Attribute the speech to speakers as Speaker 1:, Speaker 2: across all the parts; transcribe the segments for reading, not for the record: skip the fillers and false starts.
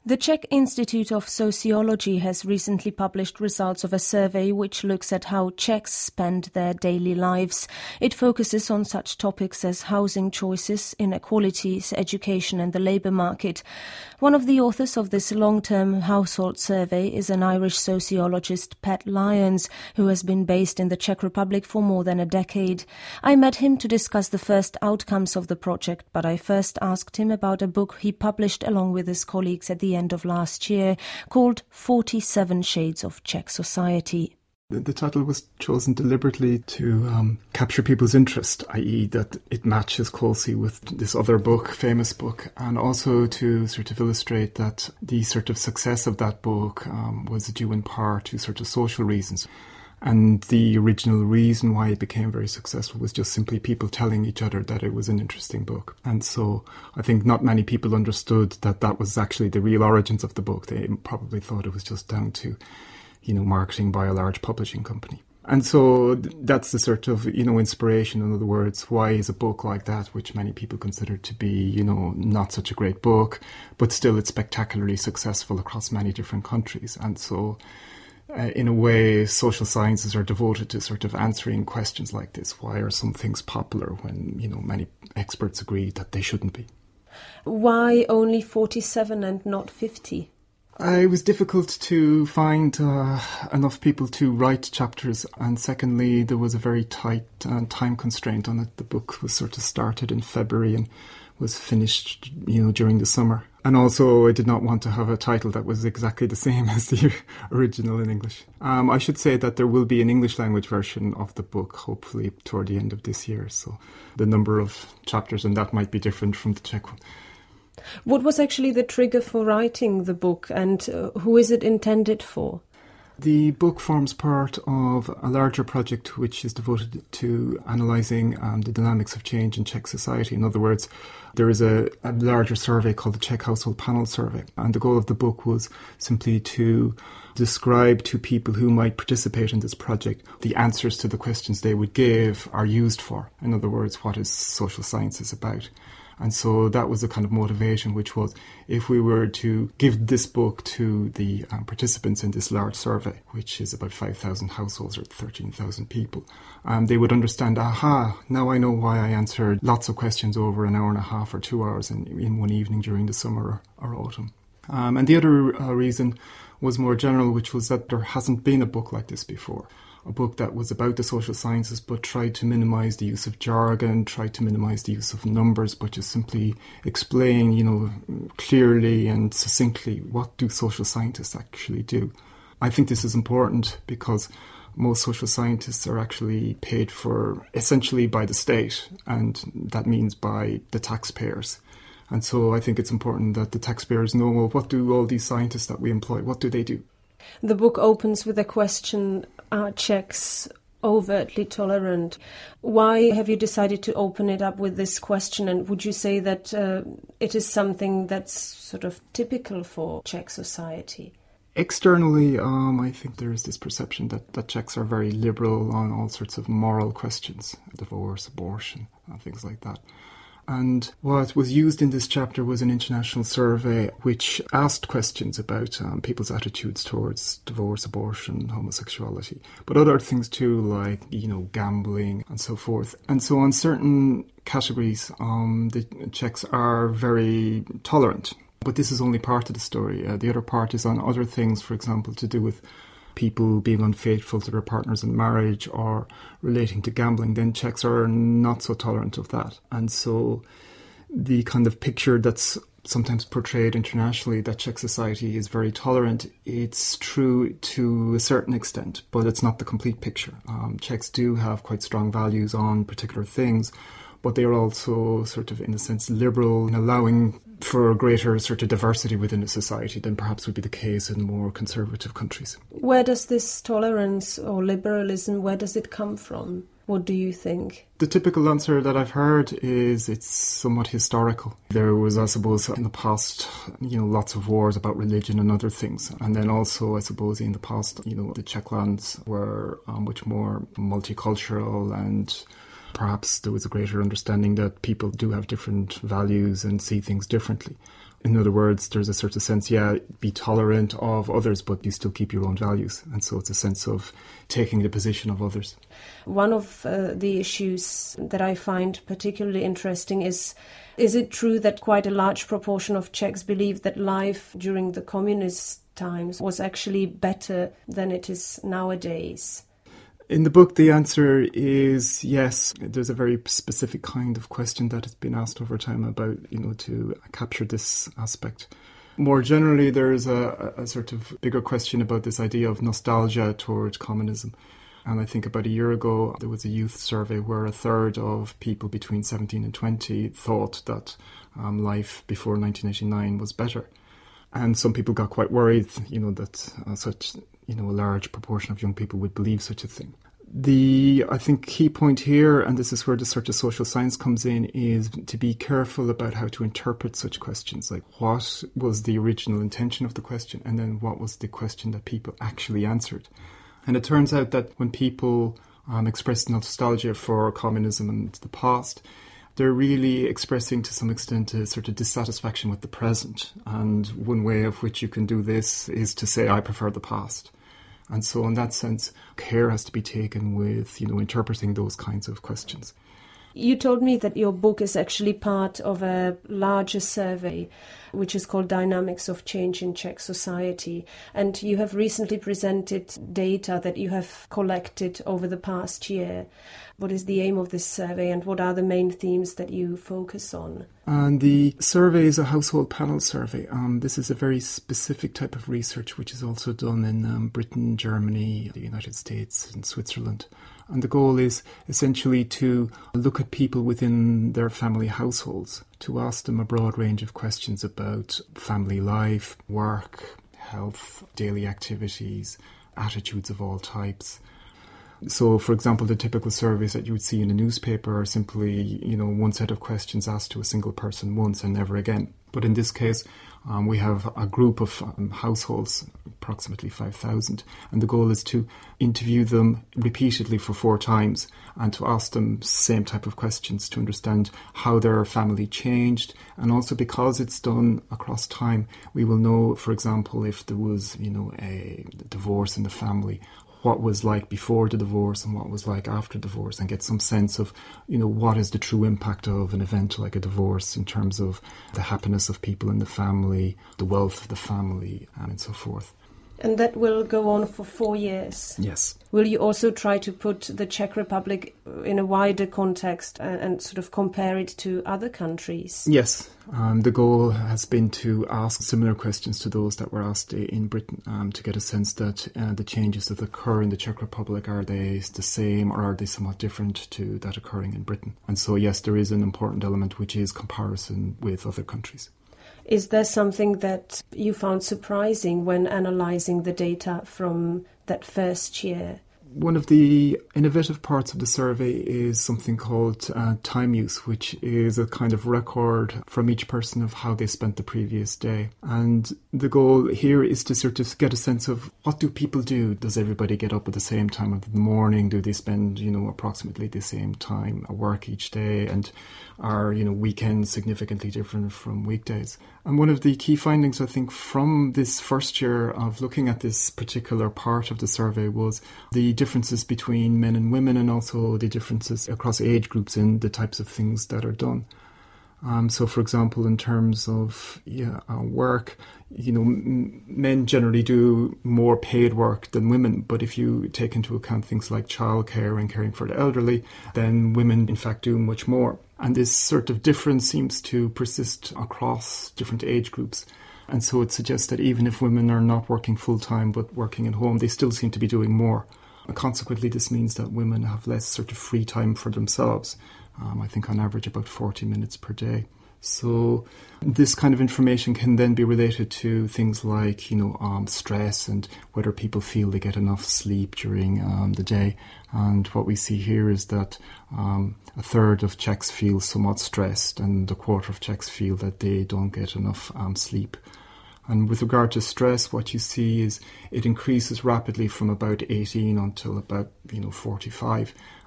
Speaker 1: The Czech Institute of Sociology has recently published results of a survey which looks at how Czechs spend their daily lives. It focuses on such topics as housing choices, inequalities, education and the labour market. One of the authors of this long-term household survey is an Irish sociologist, Pat Lyons, who has been based in the Czech Republic for more than a decade. I met him to discuss the first outcomes of the project, but I first asked him about a book he published along with his colleagues at the end of last year, called 47 Shades of Czech Society.
Speaker 2: The title was chosen deliberately to capture people's interest, i.e. that it matches closely with this other book, famous book, and also to sort of illustrate that the sort of success of that book was due in part to sort of social reasons. And the original reason why it became very successful was just simply people telling each other that it was an interesting book. And so I think not many people understood that that was actually the real origins of the book. They probably thought it was just down to, marketing by a large publishing company. And so that's the sort of, inspiration. In other words, why is a book like that, which many people consider to be, not such a great book, but still it's spectacularly successful across many different countries. And so in a way, social sciences are devoted to sort of answering questions like this. Why are some things popular when, many experts agree that they shouldn't be?
Speaker 1: Why only 47 and not 50?
Speaker 2: It was difficult to find enough people to write chapters, and secondly, there was a very tight time constraint on it. The book was sort of started in February and was finished, during the summer. And also, I did not want to have a title that was exactly the same as the original in English. I should say that there will be an English language version of the book, hopefully toward the end of this year. So the number of chapters and that might be different from the Czech one.
Speaker 1: What was actually the trigger for writing the book, and who is it intended for?
Speaker 2: The book forms part of a larger project which is devoted to analysing the dynamics of change in Czech society. In other words, there is a larger survey called the Czech Household Panel Survey, and the goal of the book was simply to describe to people who might participate in this project the answers to the questions they would give are used for. In other words, what is social sciences about? And so that was the kind of motivation, which was if we were to give this book to the participants in this large survey, which is about 5,000 households or 13,000 people, they would understand, now I know why I answered lots of questions over an hour and a half or 2 hours in one evening during the summer or autumn. And the other reason was more general, which was that there hasn't been a book like this before. A book that was about the social sciences but tried to minimise the use of jargon, tried to minimise the use of numbers, but just simply explain, clearly and succinctly what do social scientists actually do. I think this is important because most social scientists are actually paid for essentially by the state, and that means by the taxpayers. And so I think it's important that the taxpayers know, well, what do all these scientists that we employ, what do they do?
Speaker 1: The book opens with a question, are Czechs overtly tolerant? Why have you decided to open it up with this question? And would you say that it is something that's sort of typical for Czech society?
Speaker 2: Externally, I think there is this perception that Czechs are very liberal on all sorts of moral questions, divorce, abortion, and things like that. And what was used in this chapter was an international survey which asked questions about people's attitudes towards divorce, abortion, homosexuality, but other things too, like, gambling and so forth. And so on certain categories, the Czechs are very tolerant. But this is only part of the story. The other part is on other things, for example, to do with people being unfaithful to their partners in marriage or relating to gambling. Then Czechs are not so tolerant of that. And so the kind of picture that's sometimes portrayed internationally that Czech society is very tolerant, it's true to a certain extent, but it's not the complete picture. Czechs do have quite strong values on particular things, but they are also sort of, in a sense, liberal in allowing for greater sort of diversity within a society than perhaps would be the case in more conservative countries.
Speaker 1: Where does this tolerance or liberalism, where does it come from? What do you think?
Speaker 2: The typical answer that I've heard is it's somewhat historical. There was, I suppose, in the past, lots of wars about religion and other things. And then also, I suppose, in the past, the Czech lands were much more multicultural, and perhaps there was a greater understanding that people do have different values and see things differently. In other words, there's a sort of sense, be tolerant of others, but you still keep your own values. And so it's a sense of taking the position of others.
Speaker 1: One of the issues that I find particularly interesting is it true that quite a large proportion of Czechs believe that life during the communist times was actually better than it is nowadays?
Speaker 2: In the book, the answer is yes. There's a very specific kind of question that has been asked over time about, to capture this aspect. More generally, there is a sort of bigger question about this idea of nostalgia towards communism. And I think about a year ago, there was a youth survey where a third of people between 17 and 20 thought that life before 1989 was better. And some people got quite worried, that such a large proportion of young people would believe such a thing. The, I think, key point here, and this is where the sort of social science comes in, is to be careful about how to interpret such questions. Like, what was the original intention of the question, and then what was the question that people actually answered? And it turns out that when people express nostalgia for communism and the past, they're really expressing to some extent a sort of dissatisfaction with the present. And one way of which you can do this is to say, I prefer the past. And so in that sense, care has to be taken with, interpreting those kinds of questions.
Speaker 1: You told me that your book is actually part of a larger survey, which is called Dynamics of Change in Czech Society. And you have recently presented data that you have collected over the past year. What is the aim of this survey, and what are the main themes that you focus on?
Speaker 2: And the survey is a household panel survey. This is a very specific type of research which is also done in Britain, Germany, the United States and Switzerland. And the goal is essentially to look at people within their family households, to ask them a broad range of questions about family life, work, health, daily activities, attitudes of all types. So, for example, the typical surveys that you would see in a newspaper are simply, one set of questions asked to a single person once and never again. But in this case, we have a group of households, approximately 5,000, and the goal is to interview them repeatedly for 4 times and to ask them the same type of questions to understand how their family changed. And also, because it's done across time, we will know, for example, if there was, a divorce in the family, what was like before the divorce and what was like after divorce, and get some sense of, what is the true impact of an event like a divorce in terms of the happiness of people in the family, the wealth of the family, and so forth.
Speaker 1: And that will go on for 4 years?
Speaker 2: Yes.
Speaker 1: Will you also try to put the Czech Republic in a wider context and sort of compare it to other countries?
Speaker 2: Yes. The goal has been to ask similar questions to those that were asked in Britain, to get a sense that the changes that occur in the Czech Republic, are they the same or are they somewhat different to that occurring in Britain? And so, yes, there is an important element which is comparison with other countries.
Speaker 1: Is there something that you found surprising when analysing the data from that first year?
Speaker 2: One of the innovative parts of the survey is something called time use, which is a kind of record from each person of how they spent the previous day. And the goal here is to sort of get a sense of, what do people do? Does everybody get up at the same time of the morning? Do they spend, approximately the same time at work each day? And are, weekends significantly different from weekdays? And one of the key findings, I think, from this first year of looking at this particular part of the survey was the differences between men and women, and also the differences across age groups in the types of things that are done. So, for example, in terms of work, men generally do more paid work than women. But if you take into account things like childcare and caring for the elderly, then women, in fact, do much more. And this sort of difference seems to persist across different age groups. And so it suggests that even if women are not working full-time but working at home, they still seem to be doing more. And consequently, this means that women have less sort of free time for themselves. I think on average about 40 minutes per day. So this kind of information can then be related to things like, stress and whether people feel they get enough sleep during the day. And what we see here is that a third of Czechs feel somewhat stressed, and a quarter of Czechs feel that they don't get enough sleep. And with regard to stress, what you see is it increases rapidly from about 18 until about 45.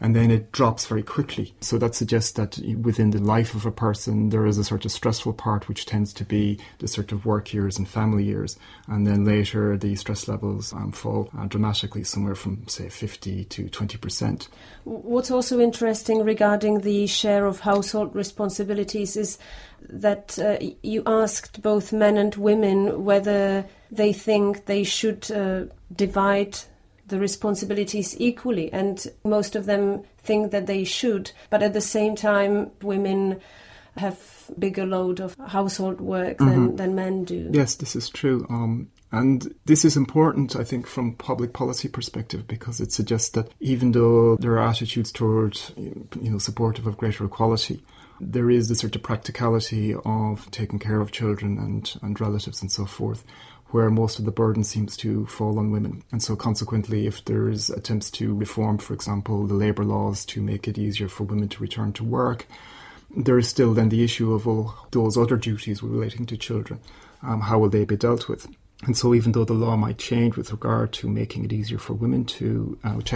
Speaker 2: and then it drops very quickly. So that suggests that within the life of a person, there is a sort of stressful part which tends to be the sort of work years and family years. And then later the stress levels fall dramatically, somewhere from, say, 50 to 20%.
Speaker 1: What's also interesting regarding the share of household responsibilities is that you asked both men and women whether they think they should divide the responsibilities equally, and most of them think that they should, but at the same time women have bigger load of household work than men do.
Speaker 2: Yes, this is true. And this is important, I think, from public policy perspective, because it suggests that even though there are attitudes towards, supportive of greater equality, there is the sort of practicality of taking care of children and relatives and so forth, where most of the burden seems to fall on women. And so consequently, if there's attempts to reform, for example, the labour laws to make it easier for women to return to work, there is still then the issue of all those other duties relating to children. How will they be dealt with? And so even though the law might change with regard to making it easier for women to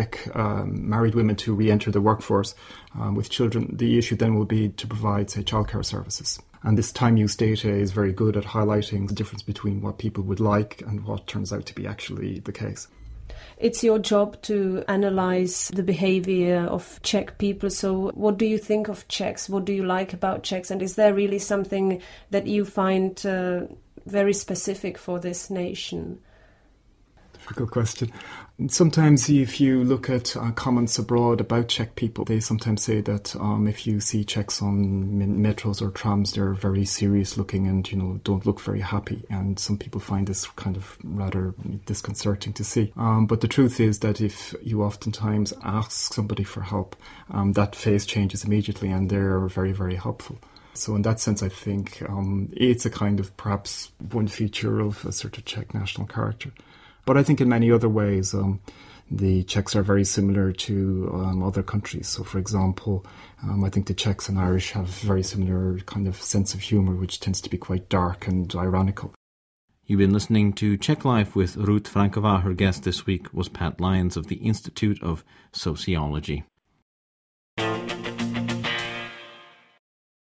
Speaker 2: married women to re-enter the workforce with children, the issue then will be to provide, say, childcare services. And this time use data is very good at highlighting the difference between what people would like and what turns out to be actually the case.
Speaker 1: It's your job to analyse the behaviour of Czech people. So what do you think of Czechs? What do you like about Czechs? And is there really something that you find very specific for this nation?
Speaker 2: Difficult question. Sometimes if you look at comments abroad about Czech people, they sometimes say that if you see Czechs on metros or trams, they're very serious looking and, don't look very happy. And some people find this kind of rather disconcerting to see. But the truth is that if you oftentimes ask somebody for help, that face changes immediately and they're very, very helpful. So in that sense, I think it's a kind of perhaps one feature of a sort of Czech national character. But I think in many other ways, the Czechs are very similar to other countries. So, for example, I think the Czechs and Irish have very similar kind of sense of humour, which tends to be quite dark and ironical.
Speaker 3: You've been listening to Czech Life with Ruth Franková. Her guest this week was Pat Lyons of the Institute of Sociology.